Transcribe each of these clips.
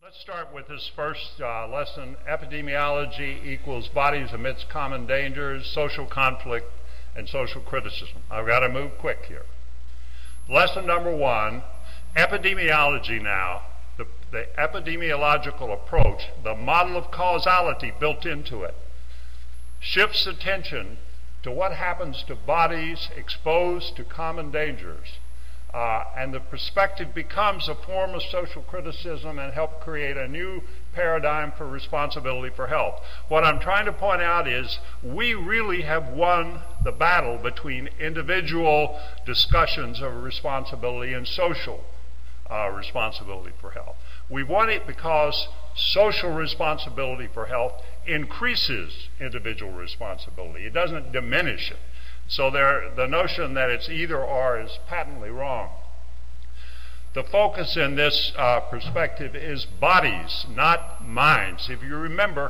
Let's start with this first lesson. Epidemiology equals bodies amidst common dangers, social conflict, and social criticism. I've got to move quick here. Lesson number one, epidemiology now, the epidemiological approach, the model of causality built into it, shifts attention to what happens to bodies exposed to common dangers. And the perspective becomes a form of social criticism and help create a new paradigm for responsibility for health. What I'm trying to point out is we really have won the battle between individual discussions of responsibility and social responsibility for health. We've won it because social responsibility for health increases individual responsibility. It doesn't diminish it. So the notion that it's either or is patently wrong. The focus in this perspective is bodies, not minds. If you remember,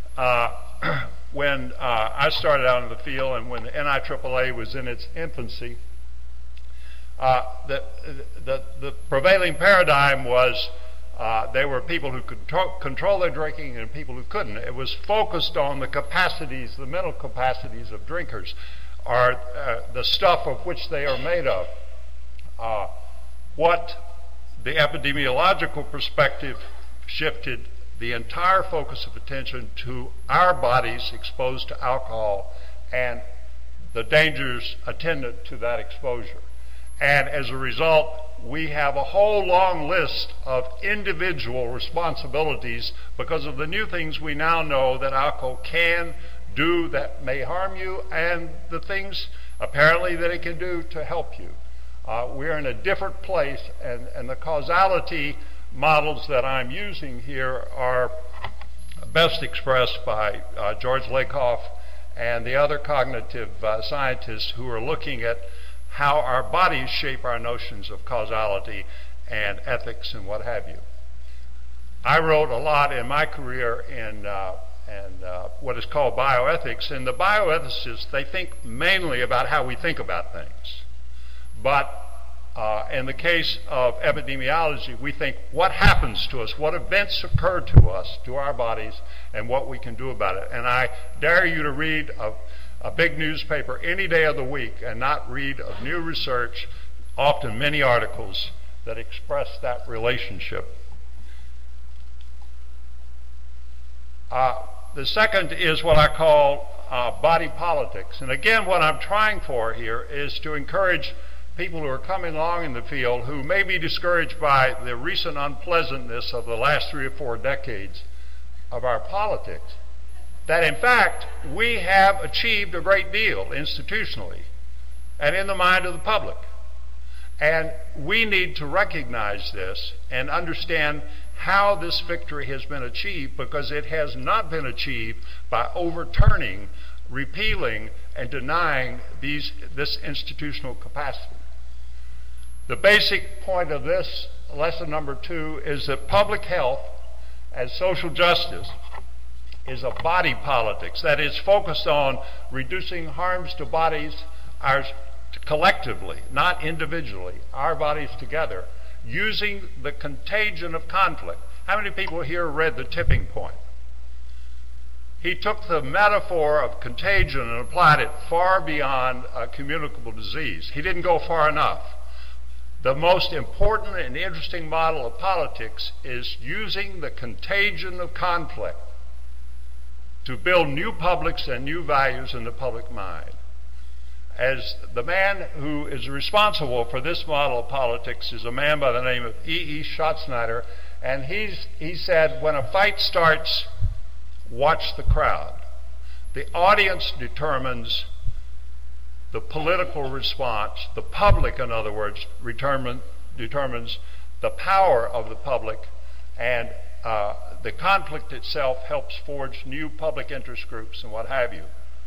when I started out in the field and when the NIAAA was in its infancy, the prevailing paradigm was there were people who could control their drinking and people who couldn't. It was focused on the capacities, the mental capacities of drinkers, are the stuff of which they are made of. What the epidemiological perspective shifted the entire focus of attention to our bodies exposed to alcohol and the dangers attendant to that exposure. And as a result, we have a whole long list of individual responsibilities because of the new things we now know that alcohol can do that may harm you and the things apparently that it can do to help you. We're in a different place, and the causality models that I'm using here are best expressed by George Lakoff and the other cognitive scientists who are looking at how our bodies shape our notions of causality and ethics and what have you. I wrote a lot in my career in what is called bioethics, and the bioethicists, they think mainly about how we think about things. But in the case of epidemiology, we think what happens to us, what events occur to us, to our bodies, and what we can do about it. And I dare you to read a big newspaper any day of the week and not read of new research, often many articles that express that relationship. The second is what I call body politics. And again, what I'm trying for here is to encourage people who are coming along in the field who may be discouraged by the recent unpleasantness of the last 3 or 4 decades of our politics, that in fact we have achieved a great deal institutionally and in the mind of the public. And we need to recognize this and understand how this victory has been achieved, because it has not been achieved by overturning, repealing, and denying this institutional capacity. The basic point of this, lesson number 2, is that public health as social justice is a body politics that is focused on reducing harms to bodies, ours collectively, not individually, our bodies together, using the contagion of conflict. How many people here read The Tipping Point? He took the metaphor of contagion and applied it far beyond a communicable disease. He didn't go far enough. The most important and interesting model of politics is using the contagion of conflict to build new publics and new values in the public mind. As the man who is responsible for this model of politics is a man by the name of E.E. Schatzsnyder, and he said, when a fight starts, watch the crowd. The audience determines the political response. The public, in other words, determines the power of the public, and the conflict itself helps forge new public interest groups and what have you.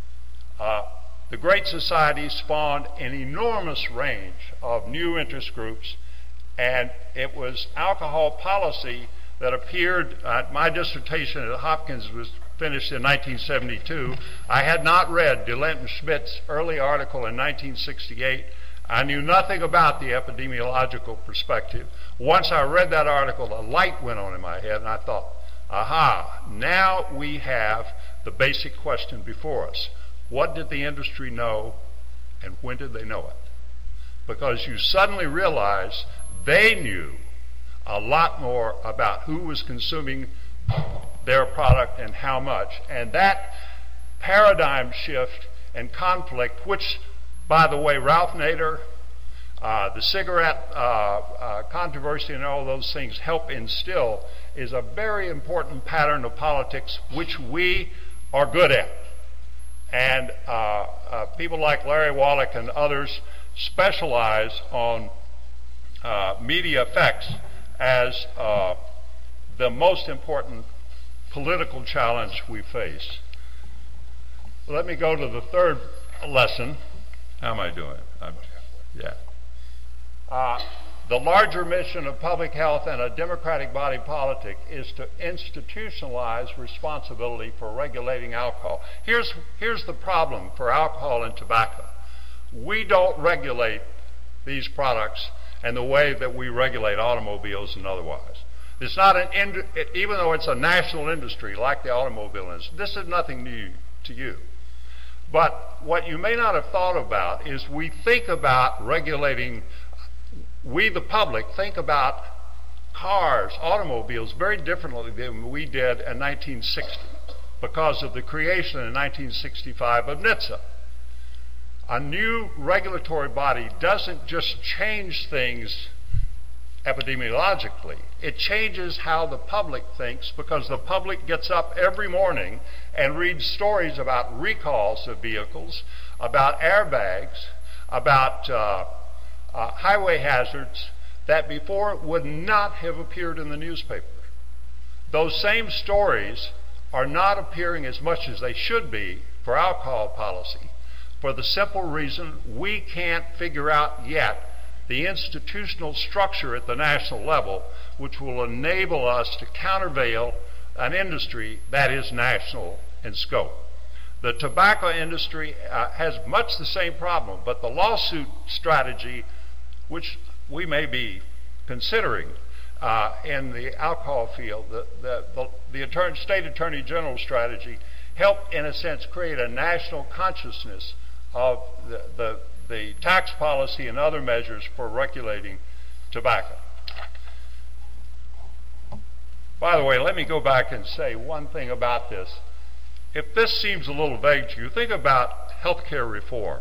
The Great Society spawned an enormous range of new interest groups, and it was alcohol policy that appeared. My dissertation at Hopkins was finished in 1972. I had not read DeLint and Schmidt's early article in 1968. I knew nothing about the epidemiological perspective. Once I read that article, a light went on in my head, and I thought, aha, now we have the basic question before us. What did the industry know, and when did they know it? Because you suddenly realize they knew a lot more about who was consuming their product and how much. And that paradigm shift and conflict, which, by the way, Ralph Nader, the cigarette controversy and all those things help instill, is a very important pattern of politics which we are good at. And people like Larry Wallach and others specialize on media effects as the most important political challenge we face. Let me go to the third lesson. How am I doing? The larger mission of public health and a democratic body politic is to institutionalize responsibility for regulating alcohol. Here's the problem for alcohol and tobacco. We don't regulate these products in the way that we regulate automobiles and otherwise. It's not even though it's a national industry like the automobile industry, this is nothing new to you. But what you may not have thought about is we think about regulating, we the public think about cars, automobiles very differently than we did in 1960 because of the creation in 1965 of NHTSA. A new regulatory body doesn't just change things epidemiologically. It changes how the public thinks because the public gets up every morning and reads stories about recalls of vehicles, about airbags, about highway hazards that before would not have appeared in the newspaper. Those same stories are not appearing as much as they should be for alcohol policy for the simple reason we can't figure out yet the institutional structure at the national level which will enable us to countervail an industry that is national in scope. The tobacco industry has much the same problem, but the lawsuit strategy, which we may be considering in the alcohol field, the state attorney general strategy, helped in a sense create a national consciousness of the tax policy and other measures for regulating tobacco. By the way, let me go back and say one thing about this. If this seems a little vague to you, think about healthcare reform.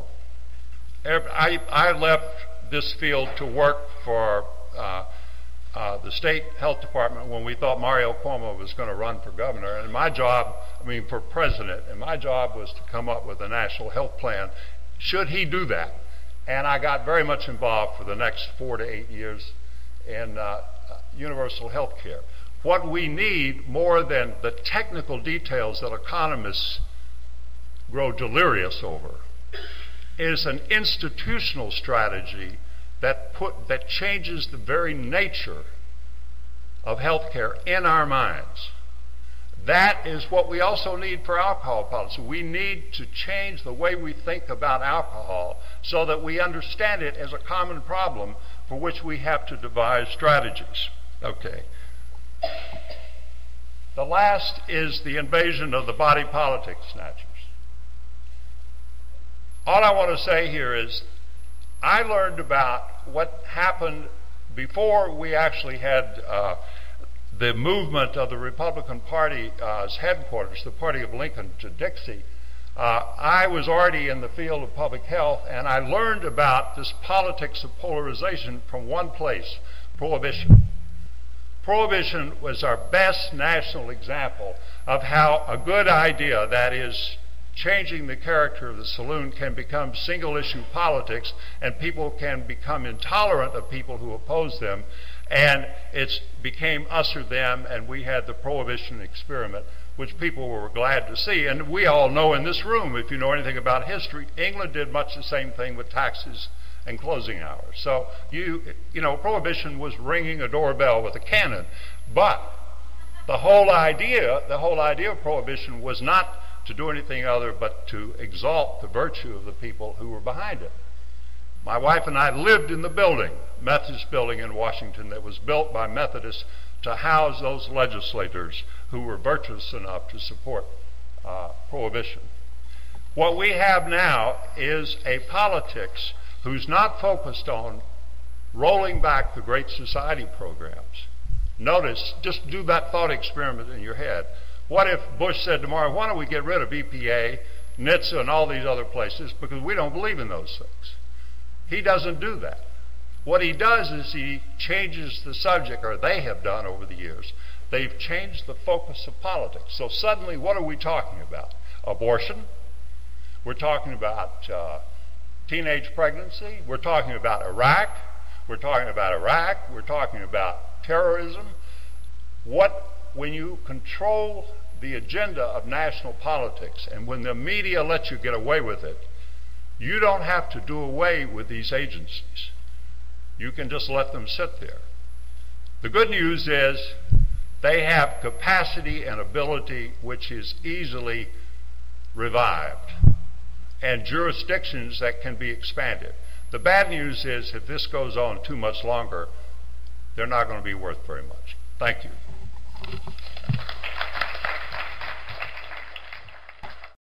I left this field to work for the state health department when we thought Mario Cuomo was going to run for governor, and for president, and my job was to come up with a national health plan should he do that. And I got very much involved for the next 4 to 8 years in universal health care. What we need, more than the technical details that economists grow delirious over, is an institutional strategy that changes the very nature of healthcare in our minds. That is what we also need for alcohol policy. We need to change the way we think about alcohol so that we understand it as a common problem for which we have to devise strategies. Okay. The last is the invasion of the body politic snatchers. All I want to say here is I learned about what happened before we actually had the movement of the Republican Party's headquarters, the Party of Lincoln, to Dixie. I was already in the field of public health, and I learned about this politics of polarization from one place, prohibition. Prohibition was our best national example of how a good idea, that is, changing the character of the saloon, can become single-issue politics, and people can become intolerant of people who oppose them. And it became us or them, and we had the prohibition experiment, which people were glad to see. And we all know in this room, if you know anything about history, England did much the same thing with taxes and closing hours. So, you know, prohibition was ringing a doorbell with a cannon. But the whole idea of prohibition was not to do anything other but to exalt the virtue of the people who were behind it. My wife and I lived in the building, Methodist building in Washington, that was built by Methodists to house those legislators who were virtuous enough to support prohibition. What we have now is a politics who's not focused on rolling back the Great Society programs. Notice, just do that thought experiment in your head. What if Bush said tomorrow, why don't we get rid of EPA, NHTSA, and all these other places because we don't believe in those things? He doesn't do that. What he does is he changes the subject, or they have done over the years. They've changed the focus of politics. So suddenly, what are we talking about? Abortion. We're talking about teenage pregnancy. We're talking about Iraq. We're talking about Iraq. We're talking about terrorism. When you control the agenda of national politics, and when the media lets you get away with it, you don't have to do away with these agencies. You can just let them sit there. The good news is they have capacity and ability which is easily revived, and jurisdictions that can be expanded. The bad news is if this goes on too much longer, they're not going to be worth very much. Thank you.